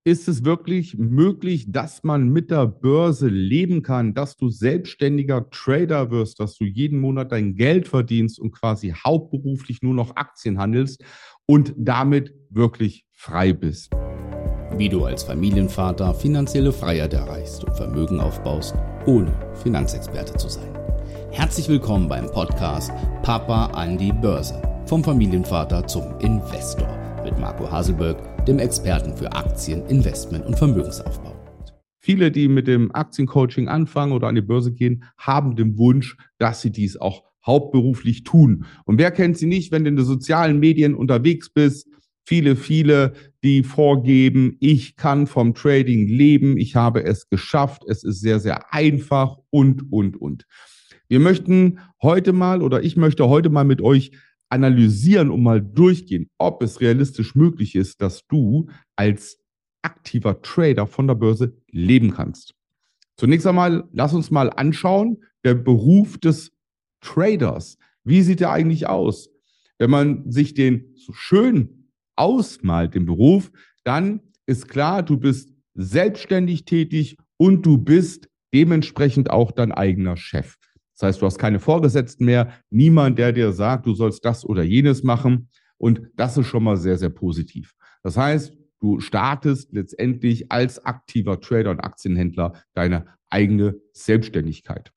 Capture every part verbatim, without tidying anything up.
Ist es wirklich möglich, dass man mit der Börse leben kann, dass du selbstständiger Trader wirst, dass du jeden Monat dein Geld verdienst und quasi hauptberuflich nur noch Aktien handelst und damit wirklich frei bist? Wie du als Familienvater finanzielle Freiheit erreichst und Vermögen aufbaust, ohne Finanzexperte zu sein. Herzlich willkommen beim Podcast Papa an die Börse. Vom Familienvater zum Investor mit Marco Haselberg, dem Experten für Aktien, Investment und Vermögensaufbau. Viele, die mit dem Aktiencoaching anfangen oder an die Börse gehen, haben den Wunsch, dass sie dies auch hauptberuflich tun. Und wer kennt sie nicht, wenn du in den sozialen Medien unterwegs bist? Viele, viele, die vorgeben, ich kann vom Trading leben, ich habe es geschafft, es ist sehr, sehr einfach und, und, und. Wir möchten heute mal oder ich möchte heute mal mit euch analysieren und mal durchgehen, ob es realistisch möglich ist, dass du als aktiver Trader von der Börse leben kannst. Zunächst einmal, lass uns mal anschauen, der Beruf des Traders. Wie sieht der eigentlich aus? Wenn man sich den so schön ausmalt, den Beruf, dann ist klar, du bist selbstständig tätig und du bist dementsprechend auch dein eigener Chef. Das heißt, du hast keine Vorgesetzten mehr, niemand, der dir sagt, du sollst das oder jenes machen. Und das ist schon mal sehr, sehr positiv. Das heißt, du startest letztendlich als aktiver Trader und Aktienhändler deine eigene Selbstständigkeit.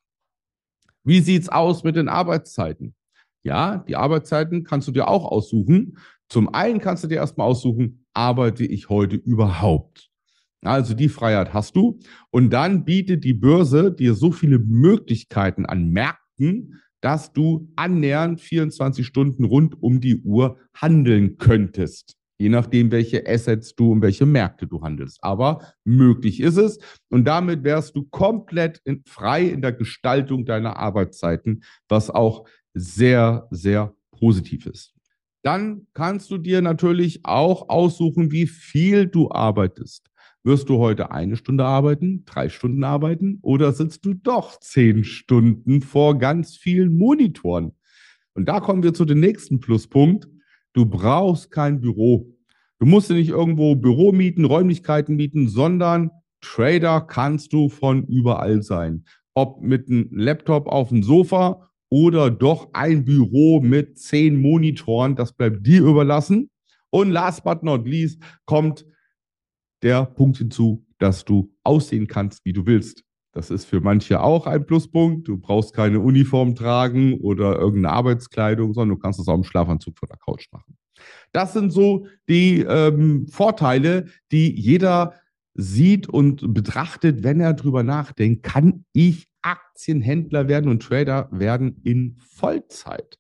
Wie sieht's aus mit den Arbeitszeiten? Ja, die Arbeitszeiten kannst du dir auch aussuchen. Zum einen kannst du dir erstmal aussuchen, arbeite ich heute überhaupt? Also die Freiheit hast du. Und dann bietet die Börse dir so viele Möglichkeiten an Märkten, dass du annähernd vierundzwanzig Stunden rund um die Uhr handeln könntest. Je nachdem, welche Assets du und welche Märkte du handelst. Aber möglich ist es. Und damit wärst du komplett in, frei in der Gestaltung deiner Arbeitszeiten, was auch sehr, sehr positiv ist. Dann kannst du dir natürlich auch aussuchen, wie viel du arbeitest. Wirst du heute eine Stunde arbeiten, drei Stunden arbeiten oder sitzt du doch zehn Stunden vor ganz vielen Monitoren? Und da kommen wir zu dem nächsten Pluspunkt. Du brauchst kein Büro. Du musst dir nicht irgendwo Büro mieten, Räumlichkeiten mieten, sondern Trader kannst du von überall sein. Ob mit einem Laptop auf dem Sofa oder doch ein Büro mit zehn Monitoren, das bleibt dir überlassen. Und last but not least kommt der Punkt hinzu, dass du aussehen kannst, wie du willst. Das ist für manche auch ein Pluspunkt. Du brauchst keine Uniform tragen oder irgendeine Arbeitskleidung, sondern du kannst es auch im Schlafanzug vor der Couch machen. Das sind so die ähm, Vorteile, die jeder sieht und betrachtet, wenn er drüber nachdenkt, kann ich Aktienhändler werden und Trader werden in Vollzeit.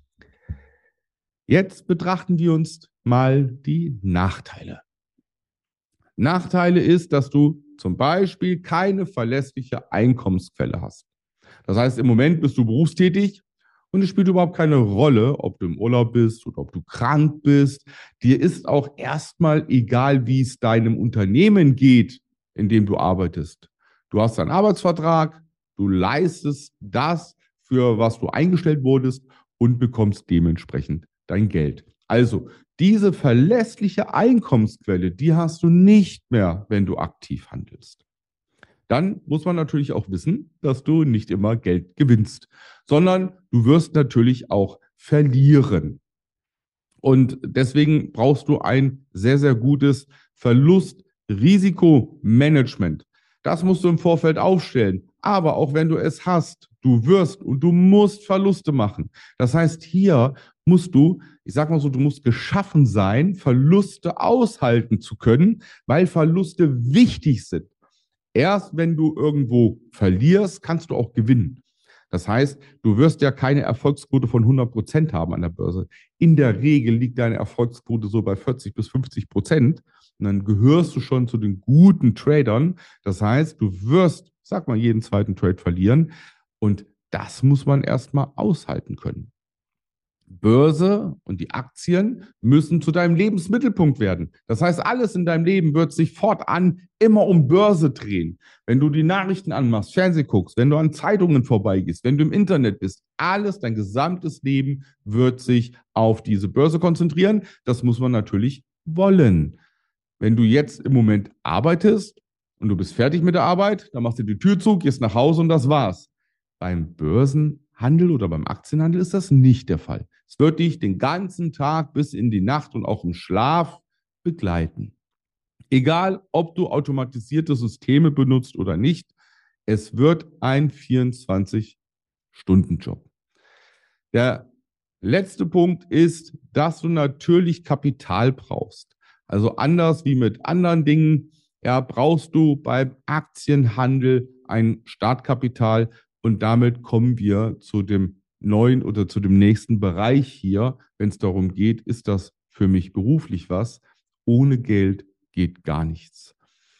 Jetzt betrachten wir uns mal die Nachteile. Nachteile ist, dass du zum Beispiel keine verlässliche Einkommensquelle hast. Das heißt, im Moment bist du berufstätig und es spielt überhaupt keine Rolle, ob du im Urlaub bist oder ob du krank bist. Dir ist auch erstmal egal, wie es deinem Unternehmen geht, in dem du arbeitest. Du hast einen Arbeitsvertrag, du leistest das, für was du eingestellt wurdest und bekommst dementsprechend dein Geld. Also, diese verlässliche Einkommensquelle, die hast du nicht mehr, wenn du aktiv handelst. Dann muss man natürlich auch wissen, dass du nicht immer Geld gewinnst, sondern du wirst natürlich auch verlieren. Und deswegen brauchst du ein sehr, sehr gutes Verlust-Risikomanagement. Das musst du im Vorfeld aufstellen. Aber auch wenn du es hast, du wirst und du musst Verluste machen. Das heißt, hier musst du, ich sag mal so, du musst geschaffen sein, Verluste aushalten zu können, weil Verluste wichtig sind. Erst wenn du irgendwo verlierst, kannst du auch gewinnen. Das heißt, du wirst ja keine Erfolgsquote von hundert Prozent haben an der Börse. In der Regel liegt deine Erfolgsquote so bei vierzig bis fünfzig Prozent. Und dann gehörst du schon zu den guten Tradern. Das heißt, du wirst, sag mal, jeden zweiten Trade verlieren. Und das muss man erstmal aushalten können. Börse und die Aktien müssen zu deinem Lebensmittelpunkt werden. Das heißt, alles in deinem Leben wird sich fortan immer um Börse drehen. Wenn du die Nachrichten anmachst, Fernsehen guckst, wenn du an Zeitungen vorbeigehst, wenn du im Internet bist, alles, dein gesamtes Leben wird sich auf diese Börse konzentrieren. Das muss man natürlich wollen. Wenn du jetzt im Moment arbeitest und du bist fertig mit der Arbeit, dann machst du die Tür zu, gehst nach Hause und das war's. Beim Börsenhandel oder beim Aktienhandel ist das nicht der Fall. Es wird dich den ganzen Tag bis in die Nacht und auch im Schlaf begleiten. Egal, ob du automatisierte Systeme benutzt oder nicht, es wird ein vierundzwanzig-Stunden-Job. Der letzte Punkt ist, dass du natürlich Kapital brauchst. Also anders wie mit anderen Dingen, ja, brauchst du beim Aktienhandel ein Startkapital und damit kommen wir zu dem neuen oder zu dem nächsten Bereich hier. Wenn es darum geht, ist das für mich beruflich was? Ohne Geld geht gar nichts.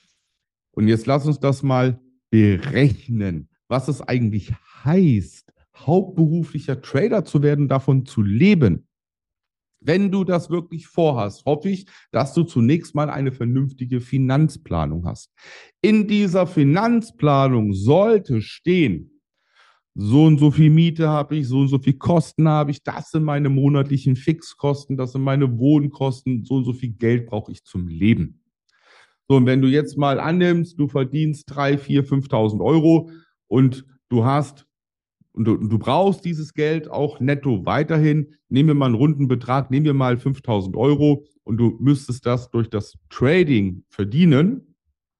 Und jetzt lass uns das mal berechnen, was es eigentlich heißt, hauptberuflicher Trader zu werden, davon zu leben. Wenn du das wirklich vorhast, hoffe ich, dass du zunächst mal eine vernünftige Finanzplanung hast. In dieser Finanzplanung sollte stehen, so und so viel Miete habe ich, so und so viel Kosten habe ich, das sind meine monatlichen Fixkosten, das sind meine Wohnkosten, so und so viel Geld brauche ich zum Leben. So, und wenn du jetzt mal annimmst, du verdienst dreitausend, viertausend, fünftausend Euro und du hast und du, du brauchst dieses Geld auch netto weiterhin, nehmen wir mal einen runden Betrag, nehmen wir mal fünftausend Euro und du müsstest das durch das Trading verdienen,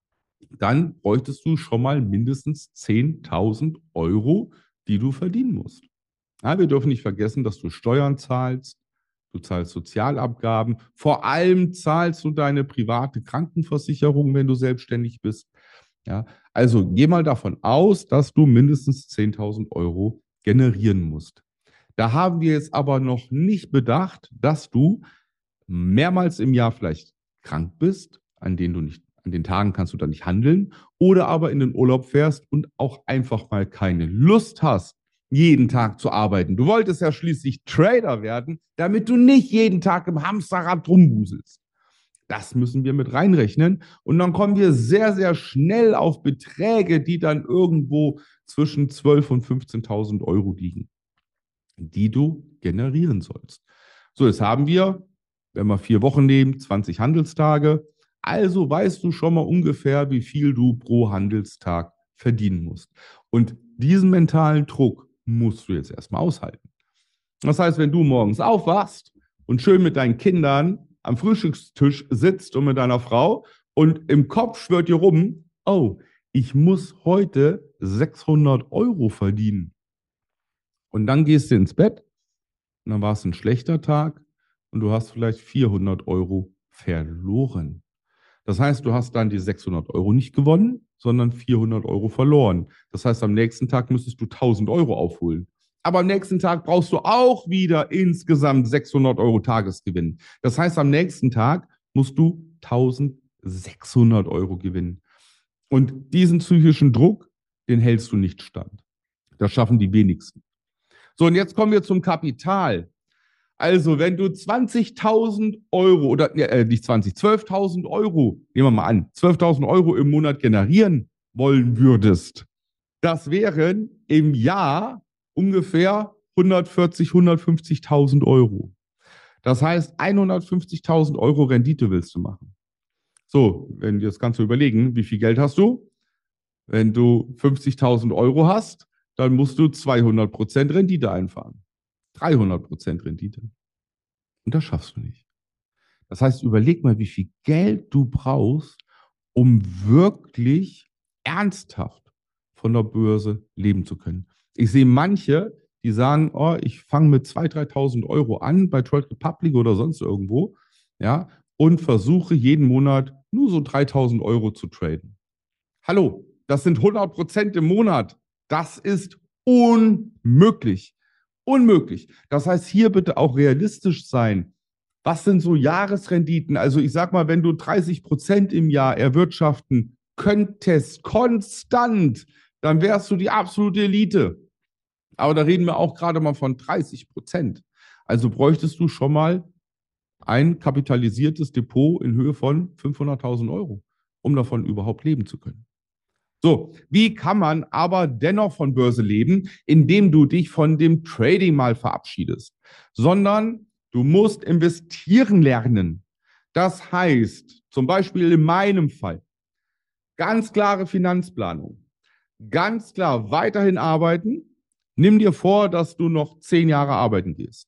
dann bräuchtest du schon mal mindestens zehntausend Euro, die du verdienen musst. Ja, wir dürfen nicht vergessen, dass du Steuern zahlst, du zahlst Sozialabgaben, vor allem zahlst du deine private Krankenversicherung, wenn du selbstständig bist. Ja, also geh mal davon aus, dass du mindestens zehntausend Euro generieren musst. Da haben wir jetzt aber noch nicht bedacht, dass du mehrmals im Jahr vielleicht krank bist, an denen du nicht, an den Tagen kannst du dann nicht handeln, oder aber in den Urlaub fährst und auch einfach mal keine Lust hast, jeden Tag zu arbeiten. Du wolltest ja schließlich Trader werden, damit du nicht jeden Tag im Hamsterrad rumwuselst. Das müssen wir mit reinrechnen. Und dann kommen wir sehr, sehr schnell auf Beträge, die dann irgendwo zwischen zwölftausend und fünfzehntausend Euro liegen, die du generieren sollst. So, jetzt haben wir, wenn wir vier Wochen nehmen, zwanzig Handelstage. Also weißt du schon mal ungefähr, wie viel du pro Handelstag verdienen musst. Und diesen mentalen Druck musst du jetzt erstmal aushalten. Das heißt, wenn du morgens aufwachst und schön mit deinen Kindern am Frühstückstisch sitzt und mit deiner Frau und im Kopf schwirrt dir rum, oh, ich muss heute sechshundert Euro verdienen. Und dann gehst du ins Bett und dann war es ein schlechter Tag und du hast vielleicht vierhundert Euro verloren. Das heißt, du hast dann die sechshundert Euro nicht gewonnen, sondern vierhundert Euro verloren. Das heißt, am nächsten Tag müsstest du tausend Euro aufholen. Aber am nächsten Tag brauchst du auch wieder insgesamt sechshundert Euro Tagesgewinn. Das heißt, am nächsten Tag musst du eintausendsechshundert Euro gewinnen. Und diesen psychischen Druck, den hältst du nicht stand. Das schaffen die wenigsten. So, und jetzt kommen wir zum Kapital. Also, wenn du zwanzigtausend Euro oder äh, nicht zwanzig, zwölftausend Euro, nehmen wir mal an, zwölftausend Euro im Monat generieren wollen würdest, das wären im Jahr ungefähr hundertvierzig, hundertfünfzigtausend Euro. Das heißt, hundertfünfzigtausend Euro Rendite willst du machen. So, wenn du das Ganze überlegen, wie viel Geld hast du? Wenn du fünfzigtausend Euro hast, dann musst du zweihundert Prozent Rendite einfahren. dreihundert Prozent Rendite. Und das schaffst du nicht. Das heißt, überleg mal, wie viel Geld du brauchst, um wirklich ernsthaft von der Börse leben zu können. Ich sehe manche, die sagen, oh, ich fange mit zweitausend, dreitausend Euro an bei Trade Republic oder sonst irgendwo, ja, und versuche jeden Monat nur so dreitausend Euro zu traden. Hallo, das sind hundert Prozent im Monat. Das ist unmöglich. Unmöglich. Das heißt, hier bitte auch realistisch sein. Was sind so Jahresrenditen? Also ich sag mal, wenn du dreißig Prozent im Jahr erwirtschaften könntest, konstant, dann wärst du die absolute Elite. Aber da reden wir auch gerade mal von dreißig Prozent. Also bräuchtest du schon mal ein kapitalisiertes Depot in Höhe von fünfhunderttausend Euro, um davon überhaupt leben zu können. So, wie kann man aber dennoch von Börse leben, indem du dich von dem Trading mal verabschiedest? Sondern du musst investieren lernen. Das heißt, zum Beispiel in meinem Fall, ganz klare Finanzplanung, ganz klar weiterhin arbeiten. Nimm dir vor, dass du noch zehn Jahre arbeiten gehst.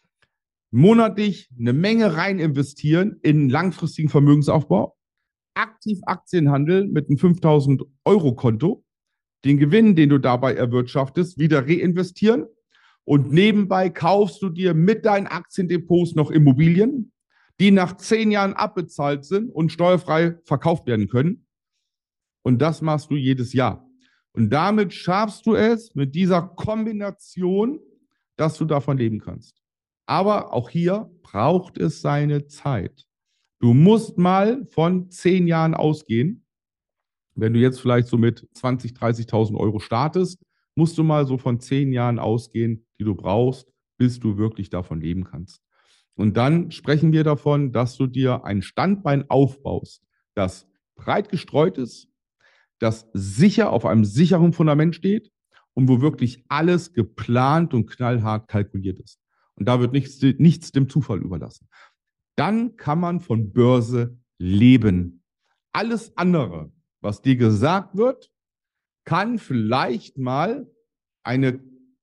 Monatlich eine Menge rein investieren in langfristigen Vermögensaufbau, aktiv Aktienhandel mit einem fünftausend Euro Konto, den Gewinn, den du dabei erwirtschaftest, wieder reinvestieren und nebenbei kaufst du dir mit deinen Aktiendepots noch Immobilien, die nach zehn Jahren abbezahlt sind und steuerfrei verkauft werden können. Und das machst du jedes Jahr. Und damit schaffst du es mit dieser Kombination, dass du davon leben kannst. Aber auch hier braucht es seine Zeit. Du musst mal von zehn Jahren ausgehen. Wenn du jetzt vielleicht so mit zwanzigtausend, dreißigtausend Euro startest, musst du mal so von zehn Jahren ausgehen, die du brauchst, bis du wirklich davon leben kannst. Und dann sprechen wir davon, dass du dir ein Standbein aufbaust, das breit gestreut ist, das sicher auf einem sicheren Fundament steht und wo wirklich alles geplant und knallhart kalkuliert ist. Und da wird nichts, nichts dem Zufall überlassen. Dann kann man von Börse leben. Alles andere, was dir gesagt wird, kann vielleicht mal eine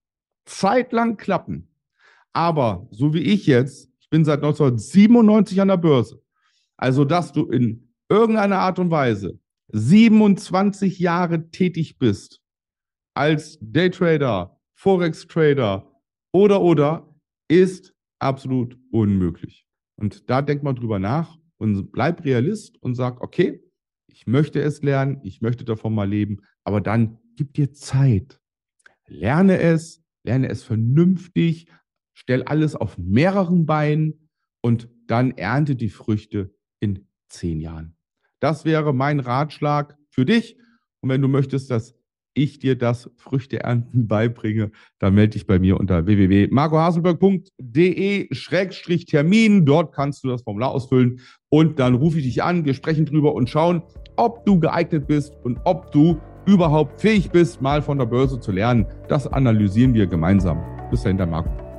Zeit lang klappen. Aber so wie ich jetzt, ich bin seit neunzehnhundertsiebenundneunzig an der Börse, also dass du in irgendeiner Art und Weise siebenundzwanzig Jahre tätig bist als Daytrader, Forex-Trader oder, oder, ist absolut unmöglich. Und da denkt man drüber nach und bleibt Realist und sagt, okay, ich möchte es lernen, ich möchte davon mal leben, aber dann gib dir Zeit. Lerne es, lerne es vernünftig, stell alles auf mehreren Beinen und dann ernte die Früchte in zehn Jahren. Das wäre mein Ratschlag für dich. Und wenn du möchtest, dass ich dir das Früchteernten beibringe, dann melde dich bei mir unter w w w punkt marco haselberg punkt de Schrägstrich Termin. Dort kannst du das Formular ausfüllen und dann rufe ich dich an. Wir sprechen drüber und schauen, ob du geeignet bist und ob du überhaupt fähig bist, mal von der Börse zu lernen. Das analysieren wir gemeinsam. Bis dahin, dein Marco.